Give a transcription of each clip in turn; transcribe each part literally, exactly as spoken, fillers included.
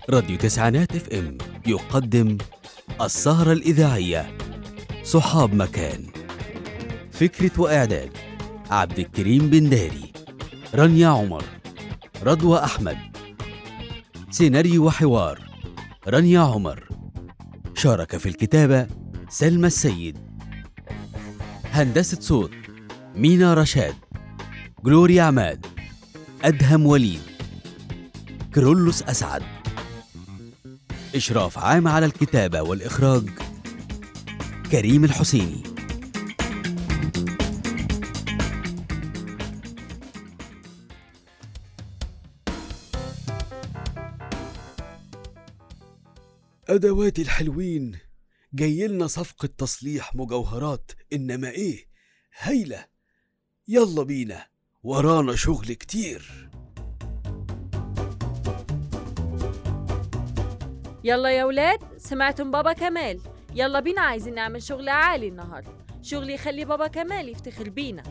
راديو تسعينات اف ام يقدم السهرة الإذاعية صحاب مكان. فكرة وإعداد عبد الكريم بن داري، رانيا عمر، رضوى أحمد. سيناريو وحوار رانيا عمر. شارك في الكتابة سلمى السيد. هندسة صوت مينا رشاد، جلوريا عماد، أدهم وليد، كرولوس أسعد. إشراف عام على الكتابة والإخراج كريم الحسيني. أدواتي الحلوين، جايلنا صفقة تصليح مجوهرات، إنما إيه هايلة. يلا بينا، ورانا شغل كتير. يلا يا ولاد، سمعتم بابا كمال؟ يلا بينا، عايزين نعمل شغل عالي النهاردة، شغل يخلي بابا كمال يفتخر بينا.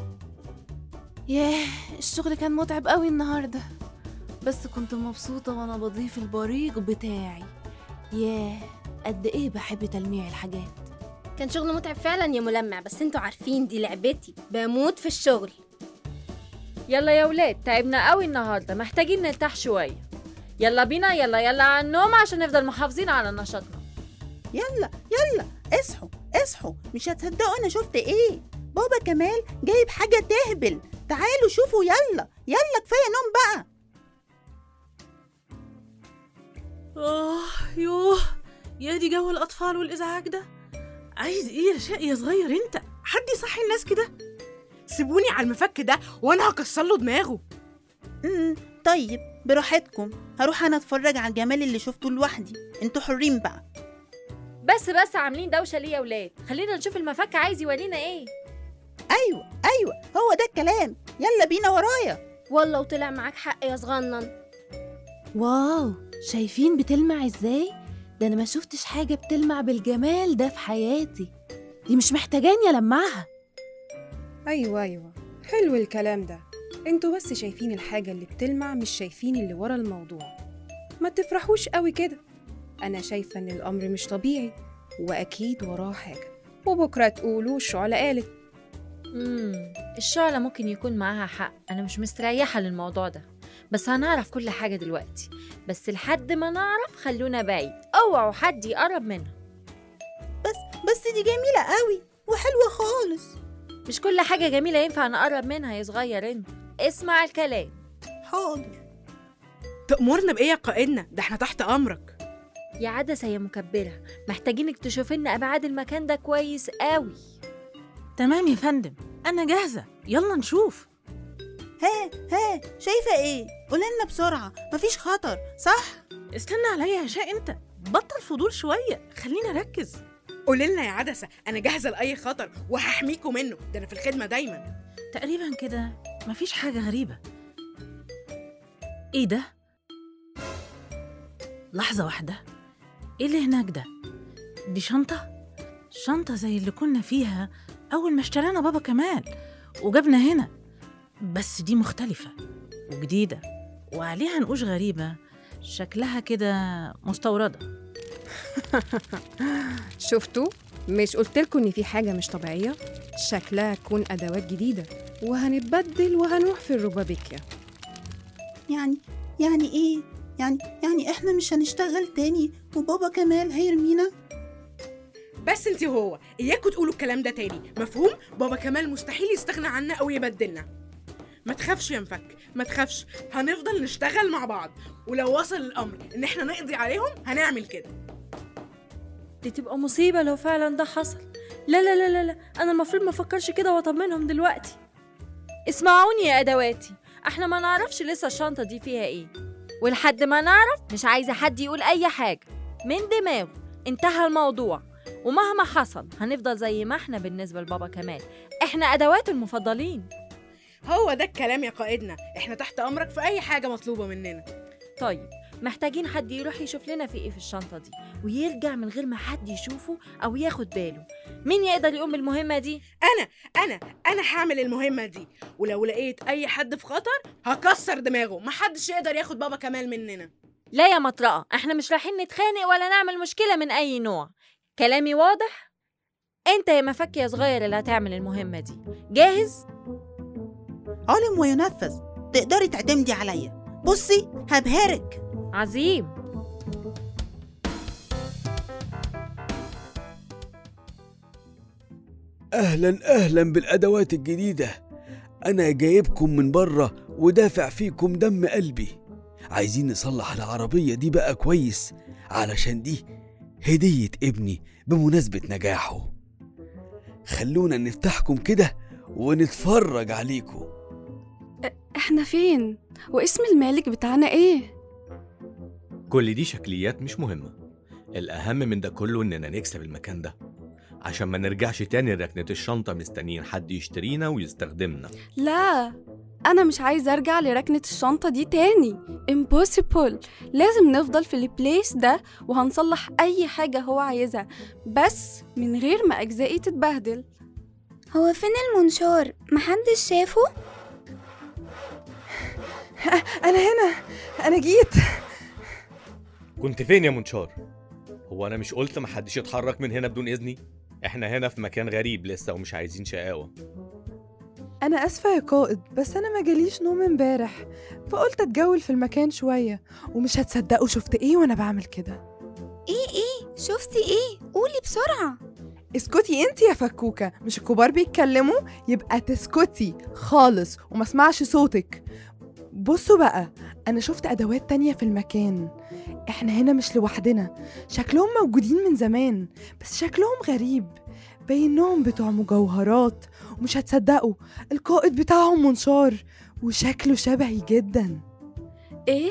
ياه، الشغل كان متعب قوي النهاردة، بس كنت مبسوطة وانا بضيف البريق بتاعي. ياه، قد ايه بحب تلميع الحاجات. كان شغل متعب فعلا يا ملمع، بس انتوا عارفين دي لعبتي، بموت في الشغل. يلا يا ولاد، تعبنا قوي النهاردة، محتاجين نرتاح شوية. يلا بينا، يلا يلا على النوم عشان نفضل محافظين على نشاطنا. يلا يلا اصحوا اصحوا، مش هتصدقوا انا شفت ايه. بابا كمال جايب حاجة تهبل، تعالوا شوفوا. يلا يلا كفاية نوم بقى. آه يوه، يا دي جو الأطفال والإزعاج ده. عايز إيه يا شقي يا صغير أنت؟ حد يصحي الناس كده؟ سيبوني على المفك ده وأنا هكسر له دماغه. امم طيب براحتكم، هروح انا اتفرج على الجمال اللي شفته لوحدي، انتوا حرين بقى. بس بس عاملين دوشة ليه يا ولاد؟ خلينا نشوف المفك عايز يورينا ايه. ايوه ايوه، هو ده الكلام. يلا بينا ورايا. والله وطلع معاك حق يا صغنن. واو، شايفين بتلمع ازاي؟ ده انا ما شفتش حاجة بتلمع بالجمال ده في حياتي. دي مش محتاجاني ألمعها. أيوة أيوة، حلو الكلام ده. انتوا بس شايفين الحاجة اللي بتلمع، مش شايفين اللي ورا الموضوع. ما تفرحوش قوي كده. أنا شايفة إن الأمر مش طبيعي، وأكيد وراه حاجة، وبكرة تقولوا الشعلة قالت. امم الشعلة ممكن يكون معاها حق، أنا مش مستريحة للموضوع ده، بس هنعرف كل حاجة دلوقتي. بس لحد ما نعرف خلونا بعيد، اوعوا حد يقرب منها. بس بس دي جميلة قوي وحلوة خالص. مش كل حاجة جميلة ينفع نقرب منها يا صغير انت. اسمع الكلام. حاضر. تأمرنا بإيه يا قائدنا؟ ده احنا تحت أمرك. يا عدسة يا مكبرة، محتاجينك تشوف لنا أبعاد المكان ده كويس قوي. تمام يا فندم، أنا جاهزة، يلا نشوف. ها ها، شايفة ايه؟ قولنا بسرعة، مفيش خطر صح؟ استنى عليا يا شاء انت، بطل فضول شوية، خلينا ركز. قوللنا يا عدسة، أنا جاهزة لأي خطر وهحميكوا منه، ده أنا في الخدمة دايما. تقريبا كده مفيش حاجة غريبة. ايه ده؟ لحظة واحدة، ايه اللي هناك ده؟ دي شنطة؟ شنطة زي اللي كنا فيها أول ما اشترانا بابا كمال وجابنا هنا، بس دي مختلفة وجديدة وعليها نقوش غريبة، شكلها كده مستوردة. شفتوا؟ مش قلتلكوا إن في حاجة مش طبيعية؟ شكلها تكون أدوات جديدة، وهنتبدل وهنروح في الربابيكيا. يعني يعني ايه؟ يعني يعني احنا مش هنشتغل تاني وبابا كمال هيرمينا؟ بس انتي هو إياكوا تقولوا الكلام ده تاني، مفهوم؟ بابا كمال مستحيل يستغنى عنا أو يبدلنا. ما تخافش يا مفك، ما تخافش، هنفضل نشتغل مع بعض، ولو وصل الأمر إن احنا نقضي عليهم هنعمل كده. دي تبقى مصيبة لو فعلا ده حصل. لا لا لا لا, لا. أنا المفروض ما أفكرش كده وأطمنهم دلوقتي. اسمعوني يا أدواتي، احنا ما نعرفش لسه الشنطة دي فيها ايه، ولحد ما نعرف مش عايزة حد يقول أي حاجة من دماغه. انتهى الموضوع، ومهما حصل هنفضل زي ما احنا بالنسبة لبابا كمال، احنا أدواته المفضلين. هو ده الكلام يا قائدنا، احنا تحت أمرك في أي حاجة مطلوبة مننا. طيب، محتاجين حد يروح يشوف لنا في ايه في الشنطة دي ويرجع من غير ما حد يشوفه أو ياخد باله. مين يقدر يقوم بالمهمة دي؟ أنا أنا أنا هعمل المهمة دي، ولو لقيت أي حد في خطر هكسر دماغه، محدش يقدر ياخد بابا كمال مننا. لا يا مطرقة، احنا مش رايحين نتخانق ولا نعمل مشكلة من أي نوع. كلامي واضح؟ انت يا مفك يا صغير اللي هتعمل المهمة دي. جاهز؟ علم وينفذ، تقدري تعتمدي عليا. بصي هبهرك. عظيم. أهلا أهلا بالأدوات الجديدة. أنا جايبكم من بره ودافع فيكم دم قلبي. عايزين نصلح العربية دي بقى كويس، علشان دي هدية ابني بمناسبة نجاحه. خلونا نفتحكم كده ونتفرج عليكم. احنا فين؟ واسم المالك بتاعنا ايه؟ كل دي شكليات مش مهمة. الأهم من ده كله إننا نكسب المكان ده، عشان ما نرجعش تاني ركنة الشنطة مستنيين حد يشترينا ويستخدمنا. لا، أنا مش عايزة أرجع لركنة الشنطة دي تاني. impossible. لازم نفضل في البليس ده وهنصلح أي حاجة هو عايزها، بس من غير ما أجزائي تتبهدل. هو فين المنشار؟ محدش شافه؟ أنا هنا، أنا جيت. كنت فين يا منشار؟ هو أنا مش قلت محدش يتحرك من هنا بدون إذني؟ إحنا هنا في مكان غريب لسه ومش عايزين شقاوة. أنا أسفة يا قائد، بس أنا ما جاليش نوم امبارح، فقلت أتجول في المكان شوية، ومش هتصدقوا شفت إيه وأنا بعمل كده. إيه إيه؟ شفتي إيه؟ قولي بسرعة. اسكتي انتي يا فكوكة، مش الكبار بيتكلموا؟ يبقى تسكتي خالص وما اسمعش صوتك. بصوا بقى، أنا شفت أدوات تانية في المكان. إحنا هنا مش لوحدنا، شكلهم موجودين من زمان بس شكلهم غريب، بينهم بتوع مجوهرات، ومش هتصدقوا القائد بتاعهم منشار وشكله شبهي جدا. إيه؟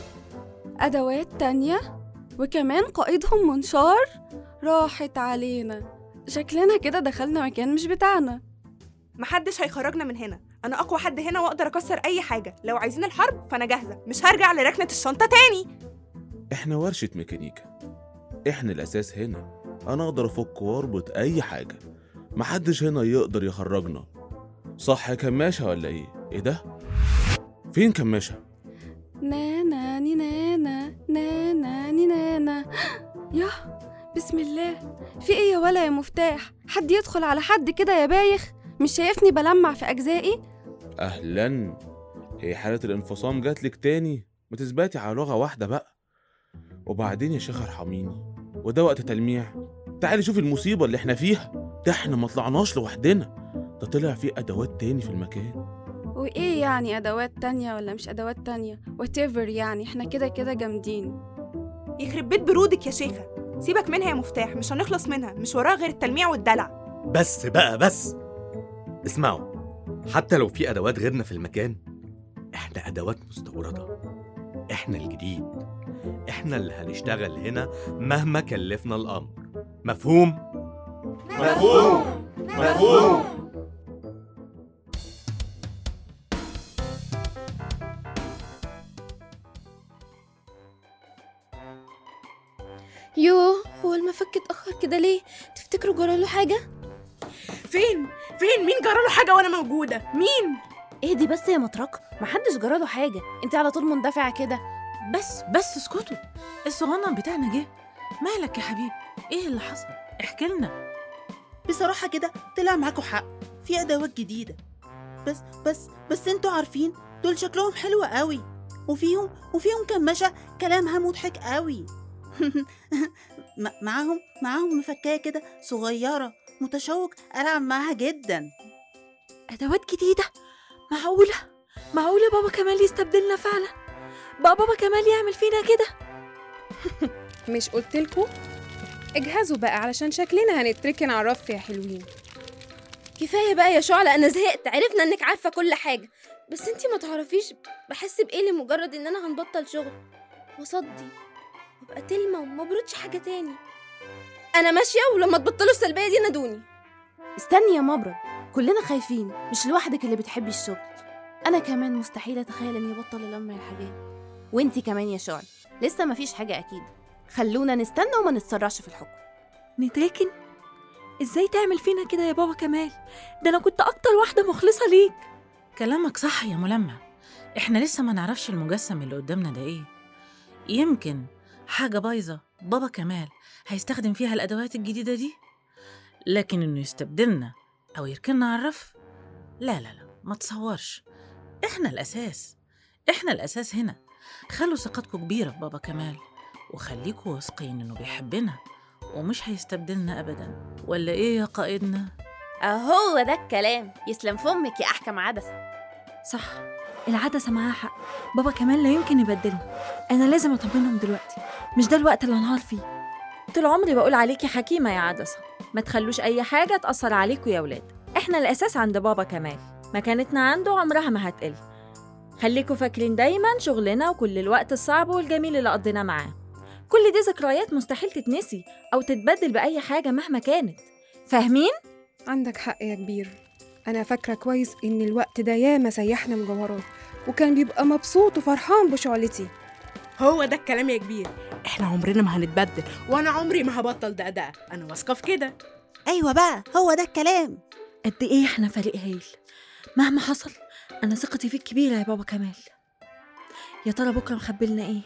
أدوات تانية؟ وكمان قائدهم منشار؟ راحت علينا، شكلنا كده دخلنا مكان مش بتاعنا. محدش هيخرجنا من هنا، أنا أقوى حد هنا وأقدر أكسر أي حاجة. لو عايزين الحرب فأنا جاهزة، مش هرجع لركنة الشنطة تاني. إحنا ورشة ميكانيكا، إحنا الأساس هنا. أنا أقدر أفك وأربط أي حاجة، محدش هنا يقدر يخرجنا. صح يا كماشة ولا إيه؟ إيه ده؟ فين كماشة؟ نانا ني نانا نانا ني نانا. ياه، بسم الله. في إيه يا ولا يا مفتاح؟ حد يدخل على حد كده يا بايخ؟ مش شايفني بلمع في أجزائي؟ أهلاً، هي حالة الانفصام جاتلك تاني؟ ما تثباتي على لغة واحدة بقى. وبعدين يا شيخ ارحميني، وده وقت تلميع؟ تعالي شوفي المصيبة اللي احنا فيها. ده احنا ما طلعناش لوحدنا، ده طلع في أدوات تاني في المكان. وإيه يعني أدوات تانية ولا مش أدوات تانية؟ whatever يعني، احنا كده كده جامدين. يخرب بيت برودك يا شيخة، سيبك منها يا مفتاح، مش هنخلص منها، مش وراها غير التلميع والدلع. بس بقى بس اسمعوا، حتى لو في أدوات غيرنا في المكان، إحنا أدوات مستوردة. إحنا الجديد، إحنا اللي هنشتغل هنا مهما كلفنا الأمر. مفهوم؟ مفهوم مفهوم. يوه، هو المفك اتأخر كده ليه؟ تفتكروا جراله حاجة؟ فين؟ فين؟ مين جراله حاجة وأنا موجودة؟ مين؟ اهدي بس يا مطرقة، محدش جراله حاجة، انت على طول مندفعة كده. بس بس اسكتوا، الصغنن بتاعنا جه. مالك يا حبيبي؟ ايه اللي حصل؟ احكي لنا. بصراحة كده طلع معاكوا حق، في أدوات جديدة، بس بس بس انتوا عارفين دول شكلهم حلو قوي، وفيهم وفيهم كماشة كلامها مضحك قوي. معاهم معاهم مفكاية كده صغيرة، متشوق ألعب معاها جدا. أدوات جديدة؟ معقولة؟ معقولة بابا كمال يستبدلنا فعلا؟ بقى بابا كمال يعمل فينا كده؟ مش قلتلكوا؟ اجهزوا بقى علشان شكلنا هنتركن على الرف يا حلوين. كفاية بقى يا شعلة، أنا زهقت. عرفنا إنك عارفة كل حاجة، بس انتي ما تعرفيش بحس بإيه لمجرد إن أنا هنبطل شغل وصدي وابقى تلمة وما بردش حاجة تاني. أنا ماشية، ولما تبطلوا السلبية دي نادوني. استني يا مبرد، كلنا خايفين، مش لوحدك اللي بتحبي الشغل. أنا كمان مستحيل أتخيل إني بطل ألمع الحاجات، وإنتي كمان يا شعل. لسه مفيش حاجة أكيد، خلونا نستنى وما نتسرعش في الحكم. نتركن؟ إزاي تعمل فينا كده يا بابا كمال؟ ده أنا كنت أكتر واحدة مخلصة ليك. كلامك صح يا ملمع، إحنا لسه ما نعرفش المجسم اللي قدامنا ده إيه. يمكن حاجة بايظة بابا كمال هيستخدم فيها الأدوات الجديدة دي، لكن إنه يستبدلنا أو يركننا على الرف، لا لا لا، ما تصورش. إحنا الأساس، إحنا الأساس هنا. خلوا ثقتكم كبيرة في بابا كمال، وخليكوا واثقين إنه بيحبنا ومش هيستبدلنا أبدا. ولا إيه يا قائدنا؟ أهو ده الكلام. يسلم فمك يا أحكم عدسة. صح، العدسة معاها حق. بابا كمان لا يمكن يبدلنا. أنا لازم أطمنهم دلوقتي، مش ده الوقت اللي أنهار فيه. طول عمري بقول عليكي حكيمة يا عدسة، ما تخلوش أي حاجة تأثر عليكوا يا ولاد. إحنا الأساس عند بابا كمال، مكانتنا عنده عمرها ما هتقل. خليكوا فاكرين دايما شغلنا وكل الوقت الصعب والجميل اللي قضيناه معاه. كل دي ذكريات مستحيل تتنسي أو تتبدل بأي حاجة مهما كانت. فاهمين؟ عندك حق يا كبير. أنا فاكرة كويس إن الوقت ده ياما سيحنا مجوهرات، وكان بيبقى مبسوط وفرحان بشعلتي. هو ده الكلام يا كبير، احنا عمرنا ما هنتبدل، وانا عمري ما هبطل دقدقه، انا واثقه في كده. ايوه بقى، هو ده الكلام. قد ايه احنا فريق هايل. مهما حصل انا ثقتي فيك كبيره يا بابا كمال. يا ترى بكره مخبي لنا ايه؟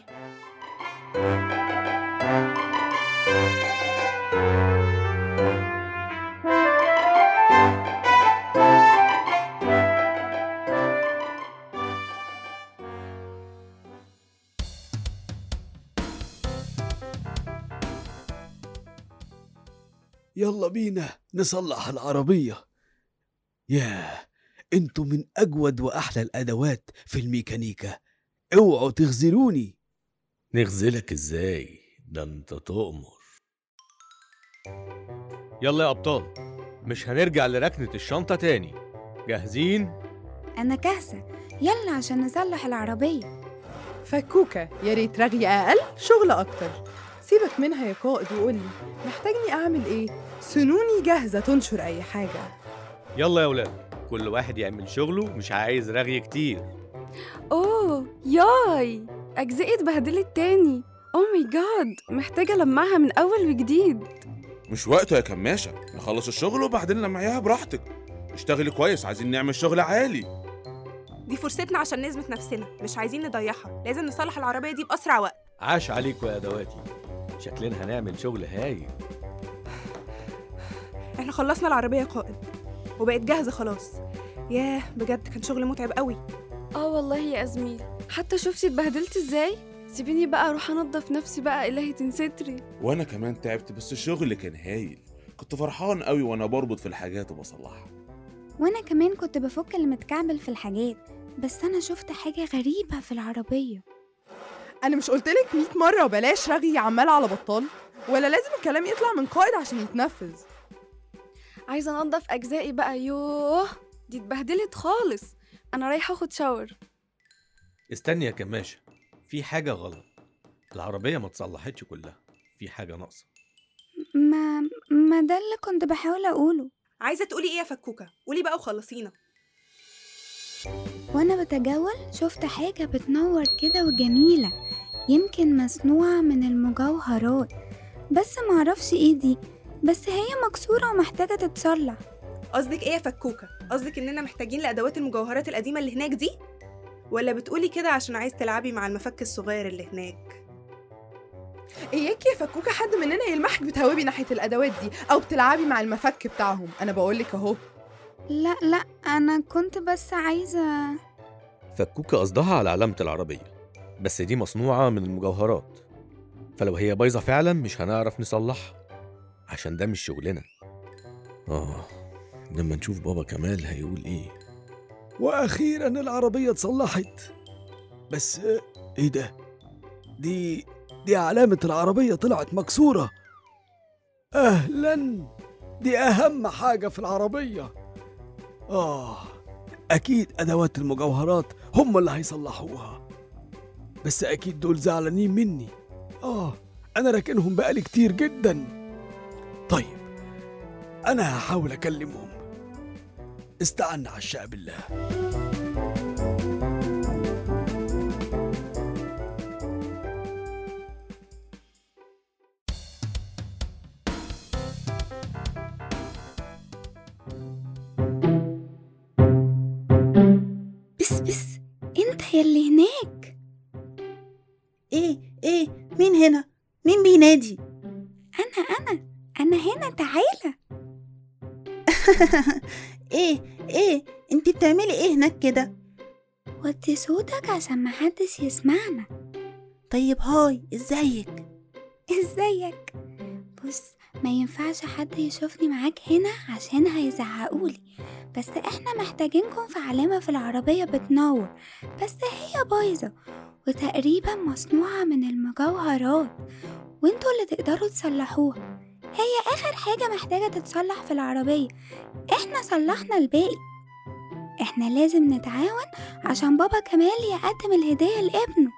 يلا بينا نصلح العربية. ياه، انتوا من أجود وأحلى الأدوات في الميكانيكا، اوعوا تغزلوني. نغزلك ازاي؟ ده انت تؤمر. يلا يا أبطال، مش هنرجع لركنة الشنطة تاني. جاهزين؟ أنا جاهزة، يلا عشان نصلح العربية. فكوكة، يا ريت رغي أقل شغل أكتر. سيبك منها يا قائد وقولي محتاجني أعمل إيه؟ سنوني جاهزة تنشر أي حاجة. يلا يا ولاد، كل واحد يعمل شغله، مش عايز رغي كتير. أوه ياي، أجزائي اتبهدلت تاني. أوه ماي جاد، محتاجة ألمعها من أول وجديد. مش وقته يا كماشة، نخلص الشغل وبعدين لمعيها براحتك. اشتغلي كويس، عايزين نعمل شغل عالي. دي فرصتنا عشان نثبت نفسنا، مش عايزين نضيعها، لازم نصلح العربية دي بأسرع وقت. عاش عليكوا يا أدواتي، شكلنا هنعمل شغل هايل. احنا خلصنا العربية يا قائد، وبقت جاهزة خلاص. ياه بجد كان شغل متعب قوي. اه والله يا أزميل، حتى شفتي اتبهدلت ازاي؟ سيبيني بقى اروح انضف نفسي بقى، إلهي تنستري. وانا كمان تعبت، بس الشغل كان هايل. كنت فرحان قوي وانا بربط في الحاجات وبصلحها. وانا كمان كنت بفك المتكعبل في الحاجات، بس انا شفت حاجة غريبة في العربية. أنا مش قلتلك مية مرة وبلاش رغي عمال على بطال؟ ولا لازم الكلام يطلع من قائد عشان يتنفذ؟ عايزة انضف أجزائي بقى. يوه دي اتبهدلت خالص، أنا رايحة أخد شاور. استني يا كماشة، في حاجة غلط. العربية ما تصلحتش كلها، في حاجة ناقصة. ما ما ده اللي كنت بحاول أقوله. عايزة تقولي إيه يا فكوكة؟ قولي بقى وخلصينا. وانا بتجول شفت حاجة بتنور كده وجميلة، يمكن مصنوعة من المجوهرات، بس معرفش ايه دي، بس هي مكسورة ومحتاجة تتصلح. قصدك ايه يا فكوكة؟ قصدك اننا محتاجين لأدوات المجوهرات القديمة اللي هناك دي؟ ولا بتقولي كده عشان عايز تلعبي مع المفك الصغير اللي هناك؟ إياكي يا فكوكة حد مننا يلمحك بتهوبي ناحية الأدوات دي أو بتلعبي مع المفك بتاعهم. أنا بقولك أهو. لا لا، أنا كنت بس عايزة. فكوكة قصدها على علامة العربية، بس دي مصنوعة من المجوهرات، فلو هي بايظة فعلا مش هنعرف نصلحها، عشان ده مش شغلنا. آه، لما نشوف بابا كمال هيقول إيه. وأخيرا العربية اتصلحت. بس إيه ده؟ دي دي علامة العربية طلعت مكسورة. أهلا، دي أهم حاجة في العربية. آه، أكيد أدوات المجوهرات هم اللي هيصلحوها، بس أكيد دول زعلانين مني. آه، أنا راكنهم بقالي كتير جدا. طيب، أنا هحاول أكلمهم. استعنا على الشعب بالله. بس بس انت يلي هناك. ايه ايه؟ مين هنا؟ مين بينادي؟ أنا أنا أنا هنا، تعالى. ايه ايه انتي بتعملي ايه هناك كده؟ وطي صوتك عشان محدش يسمعنا. طيب هاي، ازيك؟ ازيك؟ بص، ما ينفعش حد يشوفني معاك هنا عشان هيزعقولي، بس احنا محتاجينكم في علامة في العربية بتنور، بس هي بايظة وتقريبا مصنوعة من المجوهرات، وانتوا اللي تقدروا تصلحوها. هي آخر حاجة محتاجة تتصلح في العربية، احنا صلحنا الباقي. احنا لازم نتعاون عشان بابا كمال يقدم الهدية لابنه.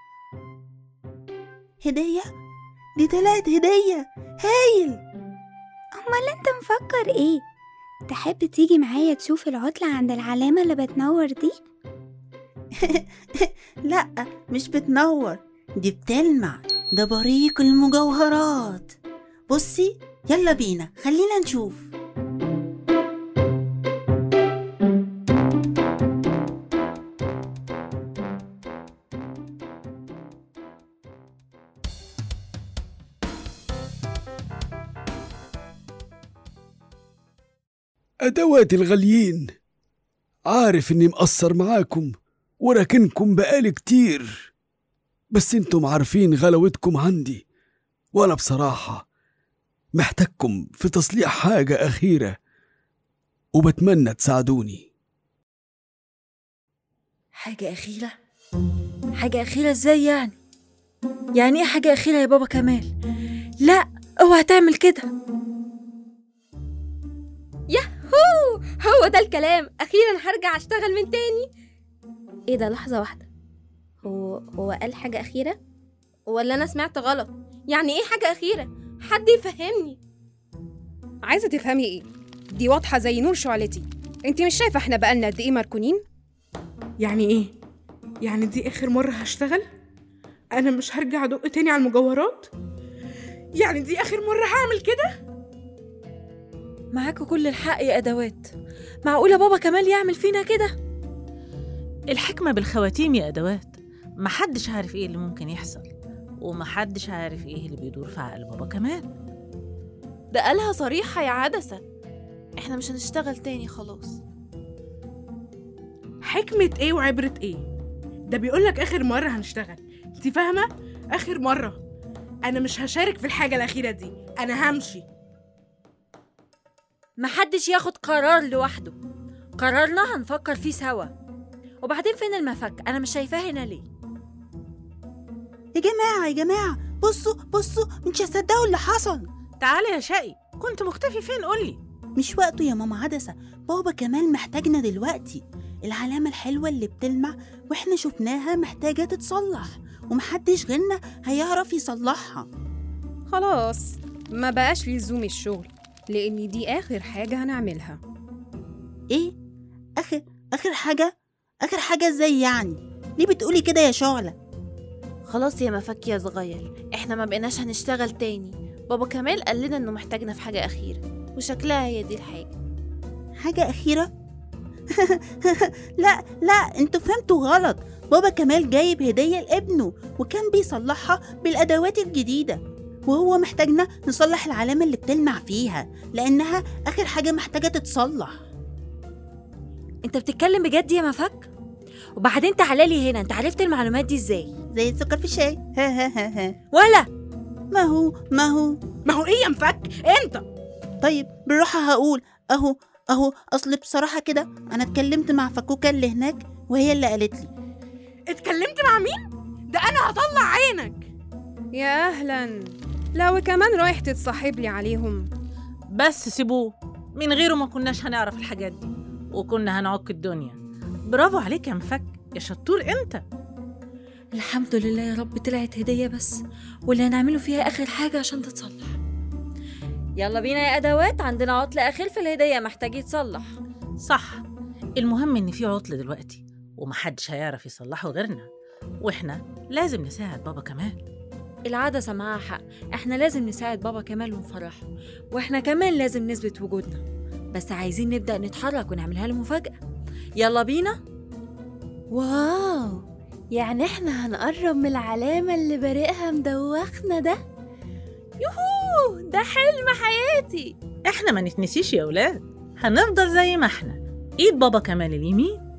هدية؟ دي طلعت هدية هايل. امال انت مفكر ايه؟ تحب تيجي معايا تشوف العطلة عند العلامة اللي بتنور دي؟ لا، مش بتنور، دي بتلمع، ده بريق المجوهرات. بصي، يلا بينا، خلينا نشوف. أدواتي الغاليين، عارف إني مقصر معاكم وراكنكم بقالي كتير، بس انتم عارفين غلاوتكم عندي، وأنا بصراحة محتاجكم في تصليح حاجة أخيرة وبتمنى تساعدوني. حاجة أخيرة؟ حاجة أخيرة إزاي يعني؟ يعني إيه حاجة أخيرة يا بابا كمال؟ لا، اوعى تعمل كده. ياهو، هو ده الكلام، أخيرا هرجع أشتغل من تاني. إيه ده؟ لحظة واحدة، هو هو قال حاجة أخيرة ولا أنا سمعت غلط؟ يعني إيه حاجة أخيرة؟ حد يفهمني. عايزة تفهمي إيه؟ دي واضحة زي نور شعلتي. انتي مش شايفة احنا بقالنا قد إيه مركونين؟ يعني إيه؟ يعني دي آخر مرة هشتغل؟ أنا مش هرجع أدق تاني على المجوهرات؟ يعني دي آخر مرة هعمل كده؟ معاكوا كل الحق يا أدوات. معقولة بابا كمال يعمل فينا كده؟ الحكمة بالخواتيم يا أدوات. محدش عارف إيه اللي ممكن يحصل، ومحدش عارف إيه اللي بيدور في عقل بابا كمال. ده قالها صريحة يا عدسة، إحنا مش هنشتغل تاني خلاص. حكمة إيه وعبرة إيه؟ ده بيقولك آخر مرة هنشتغل، انتي فاهمة؟ آخر مرة. أنا مش هشارك في الحاجة الأخيرة دي، أنا همشي. محدش ياخد قرار لوحده، قرارنا هنفكر فيه سوا. وبعدين فين المفك؟ أنا مش شايفاه هنا ليه؟ يا جماعة يا جماعة، بصوا بصوا، مش هتصدقوا اللي حصل. تعالي يا شقي، كنت مختفي فين؟ قولي. مش وقته يا ماما عدسة، بابا كمال محتاجنا دلوقتي. العلامة الحلوة اللي بتلمع واحنا شفناها محتاجة تتصلح، ومحدش غيرنا هيعرف يصلحها. خلاص، ما بقاش لزوم الشغل، لأن دي آخر حاجة هنعملها. إيه؟ آخر آخر حاجة؟ آخر حاجة إزاي يعني؟ ليه بتقولي كده يا شعلة؟ خلاص يا مفك يا صغير، احنا ما بقيناش هنشتغل تاني. بابا كمال قال لنا انه محتاجنا في حاجة أخيرة، وشكلها هي دي الحاجة. حاجة أخيرة؟ لا لا، انتوا فهمتوا غلط. بابا كمال جايب هدية لابنه وكان بيصلحها بالأدوات الجديدة، وهو محتاجنا نصلح العلامة اللي بتلمع فيها لأنها آخر حاجة محتاجة تتصلح. انت بتتكلم بجد يا مفك؟ وبعدين تعالالي هنا، انت عرفت المعلومات دي ازاي؟ زي السكر في الشاي. ها ها ها ها. ولا ما هو ما هو ما هو ايه يا مفك انت؟ طيب بالراحة هقول اهو اهو اصل بصراحة كده انا اتكلمت مع فكوكة اللي هناك وهي اللي قالت لي. اتكلمت مع مين؟ ده انا هطلع عينك. يا اهلا، لو كمان رايح تتصاحب لي عليهم. بس سيبوه، من غيره ما كناش هنعرف الحاجات دي وكنا هنعك الدنيا. برافو عليك يا مفك، يا شطور انت. الحمد لله يا رب، طلعت هدية بس، واللي هنعمله فيها آخر حاجة عشان تتصلح. يلا بينا يا أدوات، عندنا عطل أخير في الهدية محتاج يتصلح. صح، المهم إن في عطل دلوقتي ومحدش هيعرف يصلحه غيرنا، وإحنا لازم نساعد بابا كمال. العدسة معاها حق، إحنا لازم نساعد بابا كمال ونفرحه، وإحنا كمان لازم نثبت وجودنا، بس عايزين نبدأ نتحرك ونعملها له مفاجأة. يلا بينا. واو، يعني احنا هنقرب من العلامة اللي بارقها مدوخنا ده؟ يوهو، ده حلم حياتي. احنا ما نتنسيش يا ولاد، هنفضل زي ما احنا، ايد بابا كمال اليمين.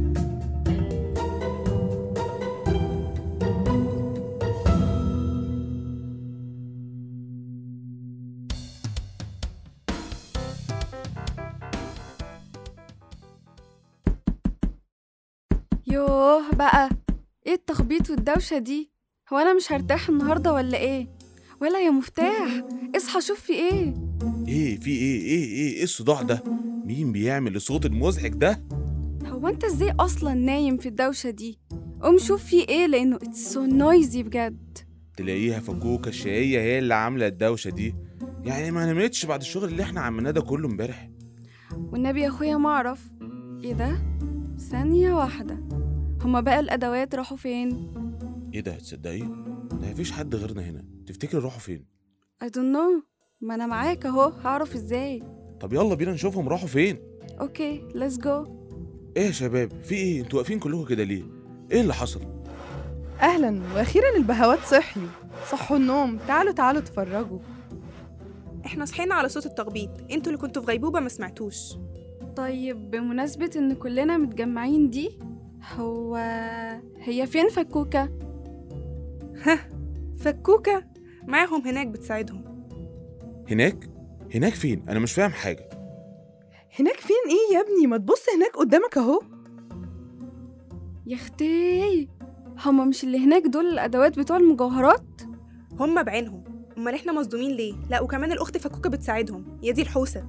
يوه بقى، ايه التخبيط والدوشة دي؟ هو انا مش هرتاح النهاردة ولا ايه؟ ولا يا مفتاح، اصحى شوف في ايه. ايه في ايه ايه ايه ايه الصداع ده؟ مين بيعمل الصوت المزعج ده؟ هو انت ازاي اصلا نايم في الدوشة دي؟ قوم شوف في ايه، لانه اتس سو نويزي بجد. تلاقيها فكوكة الشقية هي اللي عاملة الدوشة دي، يعني ما نمتش بعد الشغل اللي احنا عملناه ده كله امبارح. والنبي يا اخويا ما اعرف ايه ده. ثانية واحدة، هما بقى الادوات راحوا فين؟ ايه ده؟ تصدقي ده مفيش حد غيرنا هنا، تفتكري راحوا فين؟ I don't know، ما انا معاك اهو، هعرف ازاي؟ طب يلا بينا نشوفهم راحوا فين. اوكي let's go. ايه يا شباب، في ايه؟ انتوا واقفين كلكم كده ليه؟ ايه اللي حصل؟ اهلا، واخيرا البهوات صحيوا، صحوا النوم، تعالوا تعالوا اتفرجوا. احنا صحينا على صوت التخبيط، انتوا اللي كنتوا في غيبوبة ما سمعتوش. طيب بمناسبة ان كلنا متجمعين دي، هو هي فين فكوكة؟ ها، فكوكة معاهم هناك بتساعدهم. هناك؟ هناك فين؟ انا مش فاهم حاجة. هناك فين ايه يا ابني؟ ما تبص هناك قدامك اهو. يا اختي، هما مش اللي هناك دول الادوات بتوع المجوهرات؟ هما بعينهم، امال احنا مصدومين ليه؟ لا وكمان الاخت فكوكة بتساعدهم، يا دي الحوسة.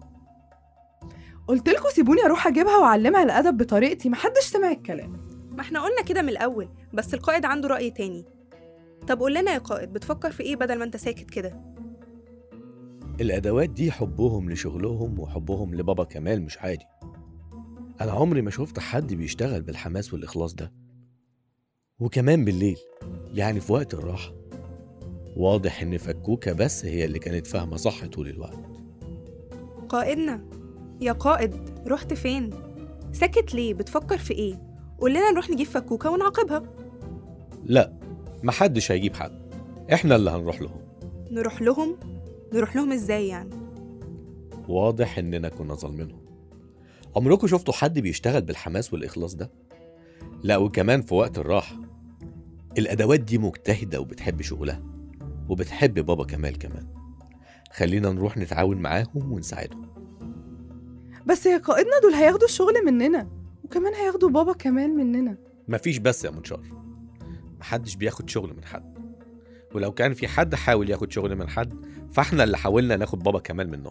قلت لكم سيبوني اروح اجيبها واعلمها الادب بطريقتي، محدش سمع الكلام. ما احنا قلنا كده من الاول، بس القائد عنده رأي تاني. طب قول لنا يا قائد، بتفكر في ايه بدل ما انت ساكت كده؟ الأدوات دي حبهم لشغلهم وحبهم لبابا كمال مش عادي. أنا عمري ما شفت حد بيشتغل بالحماس والإخلاص ده، وكمان بالليل، يعني في وقت الراحة. واضح إن فكوكة بس هي اللي كانت فاهمة صح طول الوقت. قائدنا يا قائد، رحت فين؟ ساكت ليه؟ بتفكر في ايه؟ قول لنا نروح نجيب فكوكة ونعاقبها. لا، محدش هيجيب حد، إحنا اللي هنروح لهم. نروح لهم؟ نروح لهم ازاي يعني؟ واضح إننا كنا ظالمينهم. عمركم شفتوا حد بيشتغل بالحماس والإخلاص ده؟ لا وكمان في وقت الراحة. الأدوات دي مجتهدة وبتحب شغلها وبتحب بابا كمال كمان. خلينا نروح نتعاون معاهم ونساعدهم. بس يا قائدنا دول هياخدوا الشغل مننا، وكمان هياخدوا بابا كمال مننا. مفيش بس يا منشار، محدش بياخد شغل من حد، ولو كان في حد حاول ياخد شغل من حد فاحنا اللي حاولنا ناخد بابا كمال منه.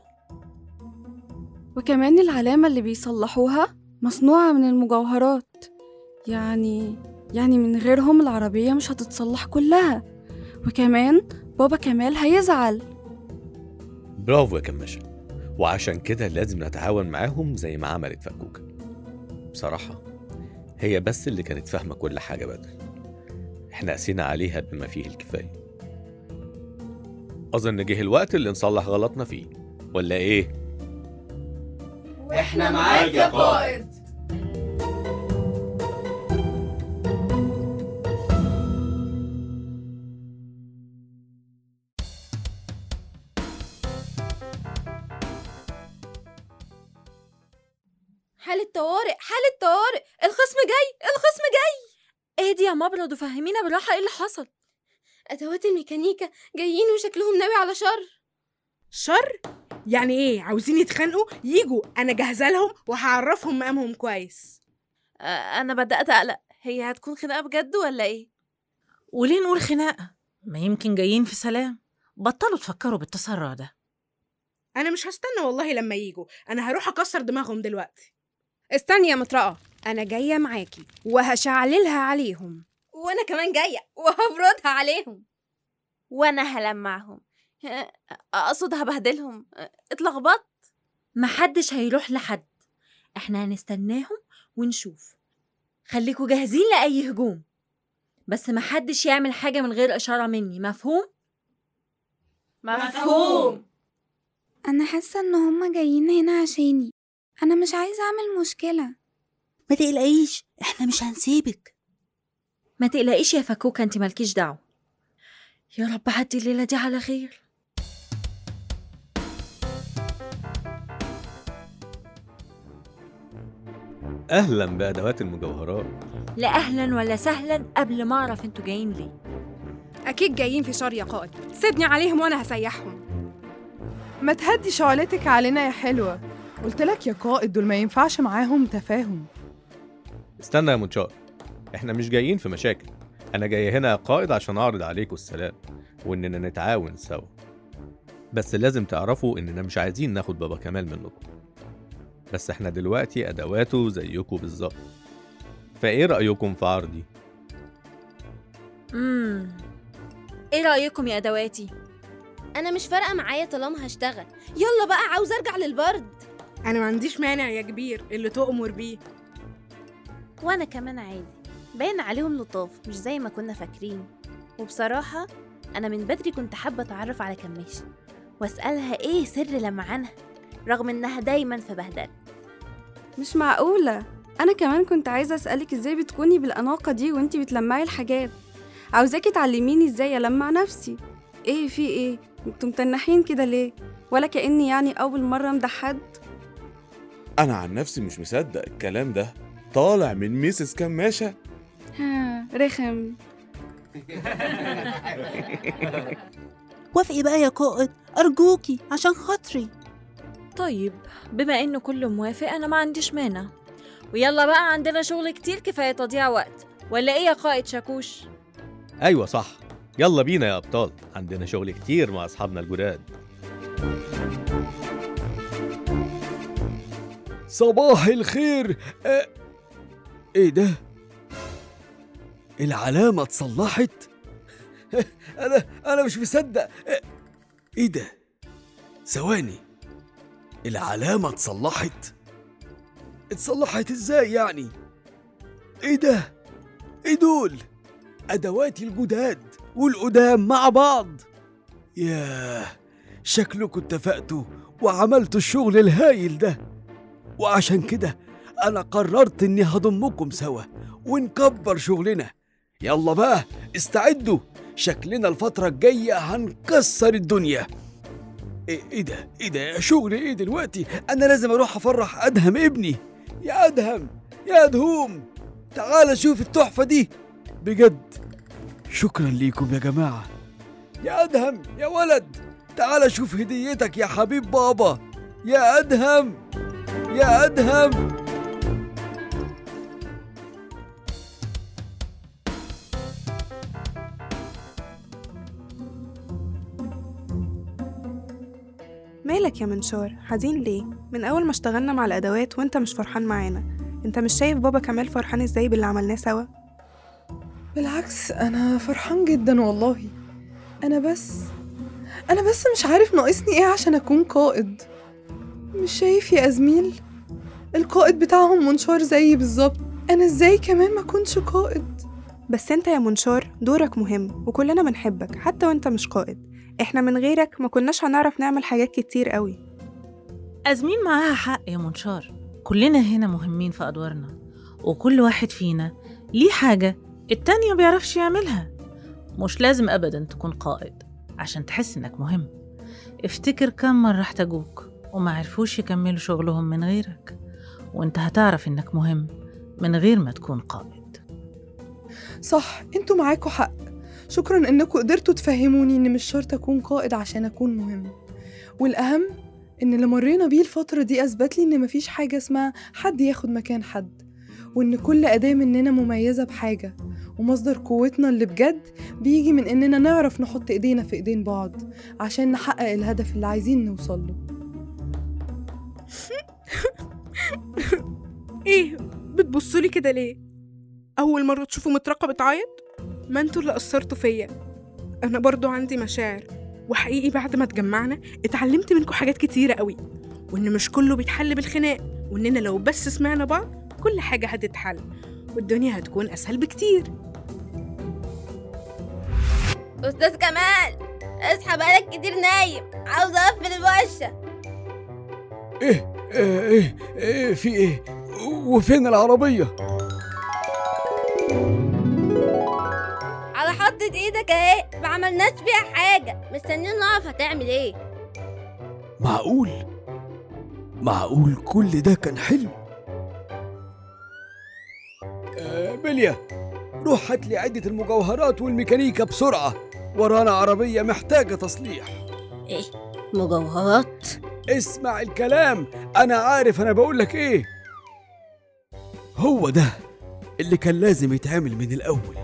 وكمان العلامة اللي بيصلحوها مصنوعة من المجوهرات، يعني يعني من غيرهم العربية مش هتتصلح كلها، وكمان بابا كمال هيزعل. برافو يا كماشة، وعشان كده لازم نتعاون معاهم زي ما عملت فكوكة. بصراحة هي بس اللي كانت فاهمة كل حاجة بدري، احنا قسينا عليها بما فيه الكفاية. أظن جه الوقت اللي نصلح غلطنا فيه، ولا ايه؟ احنا معاك يا قائد. حالة طوارئ، حالة طوارئ، الخصم جاي، الخصم جاي. اهدي يا مبرد وفهمينا بالراحة ايه اللي حصل. أدوات الميكانيكا جايين وشكلهم ناوي على شر. شر؟ يعني ايه؟ عاوزين يتخانقوا؟ ييجوا، انا جاهزة لهم وهعرفهم مقامهم كويس. آه انا بدأت اقلق، هي هتكون خناقة بجد ولا ايه؟ وليه نقول خناقة؟ ما يمكن جايين في سلام. بطلوا تفكروا بالتسرع ده. انا مش هستنى والله لما ييجوا، انا هروح اكسر دماغهم دلوقتي. استني يا مطرقة، انا جاية معاكي وهشعللها عليهم. وانا كمان جاية وهبردها عليهم. وانا هلمعهم، اقصد هبهدلهم. اتلخبطت. محدش هيروح لحد، احنا هنستناهم ونشوف. خليكوا جاهزين لأي هجوم، بس محدش يعمل حاجة من غير إشارة مني. مفهوم؟ مفهوم. أنا حاسة إن هما جايين هنا عشاني، أنا مش عايزة أعمل مشكلة. ما تقلقيش، إحنا مش هنسيبك. ما تقلقيش يا فكوكة، انت مالكيش دعوة. يا رب عدي الليلة دي على خير. أهلا بأدوات المجوهرات. لا أهلا ولا سهلا قبل ما أعرف انتوا جايين ليه. أكيد جايين في شر يا قائد، سيبني عليهم وأنا هسيحهم. ما تهدي شعلتك علينا يا حلوة، قلت لك يا قائد دول ما ينفعش معاهم تفاهم. استنى يا منشار، احنا مش جايين في مشاكل. أنا جاي هنا يا قائد عشان أعرض عليكم السلام وإننا نتعاون سوا. بس لازم تعرفوا إننا مش عايزين ناخد بابا كمال منكم، بس احنا دلوقتي أدواته زيكم بالظبط. فإيه رأيكم في عرضي؟ امم ايه رأيكم يا أدواتي؟ انا مش فارقه معايا طالما هشتغل. يلا بقى، عاوز ارجع للبرد. انا ما عنديش مانع يا كبير، اللي تؤمر بيه. وانا كمان عادي، باين عليهم لطاف مش زي ما كنا فاكرين. وبصراحة انا من بدري كنت حابة اتعرف على كماشة واسألها ايه سر لمعانها، رغم انها دايما في بهدلة. مش معقولة، أنا كمان كنت عايزة أسألك إزاي بتكوني بالأناقة دي وإنتي بتلمعي الحاجات. عاوزاكي تعلميني إزاي ألمع نفسي. إيه في إيه؟ انتوا متنحين كده ليه؟ ولا كأني يعني أول مرة أمدح حد؟ انا عن نفسي مش مصدق الكلام ده طالع من ميسس كماشة. ها رخم. وافقي بقى يا قائد أرجوكي عشان خاطري. طيب بما إنه كله موافق أنا ما عنديش مانع، ويلا بقى عندنا شغل كتير كفاية تضييع وقت، ولا إيه يا قائد شاكوش؟ أيوة صح، يلا بينا يا أبطال، عندنا شغل كتير مع أصحابنا الجداد. صباح الخير. أه... ايه ده؟ العلامة اتصلحت؟ انا انا مش مصدق. ايه ده؟ ثواني، العلامة اتصلحت؟ اتصلحت ازاي يعني؟ ايه ده؟ ايه دول؟ ادواتي الجداد والقدام مع بعض. ياه، شكلكم اتفقتوا وعملتوا الشغل الهايل ده، وعشان كده انا قررت اني هضمكم سوا ونكبر شغلنا. يلا بقى استعدوا، شكلنا الفترة الجاية هنكسر الدنيا. ايه, إيه ده؟ ايه ده؟ شغل ايه دلوقتي؟ انا لازم اروح افرح ادهم ابني. يا ادهم، يا ادهم، تعال شوف التحفة دي بجد. شكرا ليكم يا جماعة. يا ادهم يا ولد، تعال شوف هديتك يا حبيب بابا. يا ادهم، يا ادهم. مالك يا منشار؟ حزين ليه؟ من أول ما اشتغلنا مع الأدوات وانت مش فرحان معانا. انت مش شايف بابا كمال فرحان ازاي باللي عملناه سوا؟ بالعكس أنا فرحان جدا والله. أنا بس أنا بس مش عارف ناقصني إيه عشان أكون قائد. مش شايف يا أزميل؟ القائد بتاعهم منشار زيي بالظبط، أنا إزاي كمان ما كنتش قائد؟ بس انت يا منشار دورك مهم وكلنا بنحبك حتى وانت مش قائد. احنا من غيرك ما كناش هنعرف نعمل حاجات كتير قوي. أزمين معاها حق يا منشار، كلنا هنا مهمين في أدوارنا، وكل واحد فينا ليه حاجة التاني ما بيعرفش يعملها. مش لازم أبدا تكون قائد عشان تحس إنك مهم. افتكر كم مرة احتاجوك وما عرفوش يكملوا شغلهم من غيرك، وانت هتعرف إنك مهم من غير ما تكون قائد. صح، انتوا معاكوا حق. شكرا انكم قدرتوا تفهموني ان مش شرط اكون قائد عشان اكون مهم. والاهم ان اللي مرينا بيه الفترة دي اثبت لي ان مفيش حاجة اسمها حد ياخد مكان حد، وان كل اداة مننا مميزة بحاجة، ومصدر قوتنا اللي بجد بيجي من اننا نعرف نحط ايدينا في ايدين بعض عشان نحقق الهدف اللي عايزين نوصل له. ايه بتبصولي كده ليه؟ اول مرة تشوفوا مترقة بتعيط؟ ما انتوا اللي قصرتوا فيا. انا برضو عندي مشاعر، وحقيقي بعد ما اتجمعنا اتعلمت منكم حاجات كتيرة قوي، وان مش كله بيتحل بالخناق، واننا لو بس سمعنا بعض كل حاجة هتتحل والدنيا هتكون اسهل بكتير. استاذ كمال اصحى، بقالك كتير نايم، عاوز اقفل الورشة. ايه ايه ايه, إيه في ايه؟ وفين العربية؟ حطت ايدك اهي، ما عملناش فيها حاجه، مستنيين نعرف هتعمل ايه. معقول معقول كل ده كان حلم؟ آه بليا، روح هات لي عدة المجوهرات والميكانيكا بسرعة، ورانا عربية محتاجة تصليح. ايه مجوهرات؟ اسمع الكلام، أنا عارف أنا بقولك إيه. هو ده اللي كان لازم يتعمل من الأول.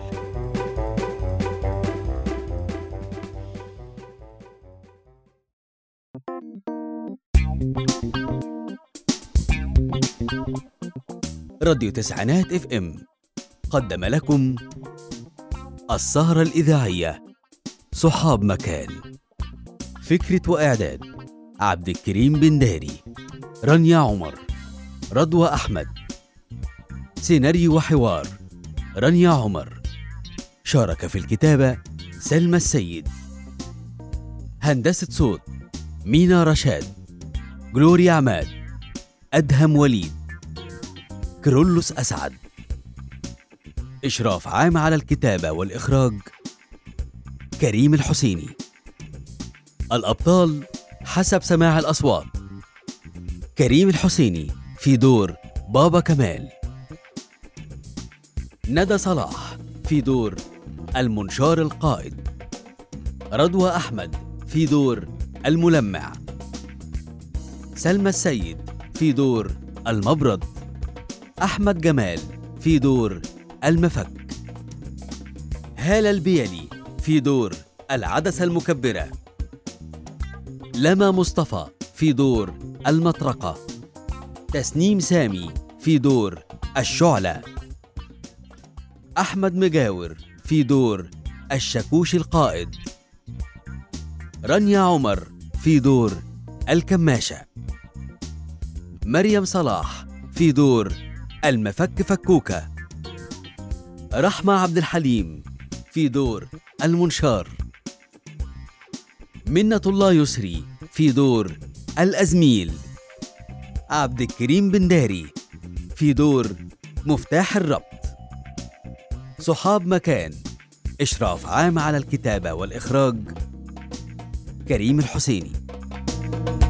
راديو تسعينات اف ام قدم لكم السهرة الإذاعية صحاب مكان. فكرة وإعداد عبد الكريم بنداري، رانيا عمر، رضوى أحمد. سيناريو وحوار رانيا عمر. شارك في الكتابة سلمى السيد. هندسة صوت مينا رشاد، جلوريا عماد، أدهم وليد، كرولوس أسعد. إشراف عام على الكتابة والإخراج كريم الحسيني. الأبطال حسب سماع الأصوات: كريم الحسيني في دور بابا كمال، ندى صلاح في دور المنشار القائد، رضوى أحمد في دور الملمع، سلمى السيد في دور المبرد، أحمد جمال في دور المفك، هالة البيلي في دور العدسة المكبرة، لما مصطفى في دور المطرقة، تسنيم سامي في دور الشعلة، أحمد مجاور في دور الشاكوش القائد، رانيا عمر في دور الكماشة، مريم صلاح في دور المفك فكوكة، رحمة عبد الحليم في دور المنشار، منة الله يسري في دور الأزميل، عبد الكريم بنداري في دور مفتاح الربط. صحاب مكان. إشراف عام على الكتابة والإخراج كريم الحسيني.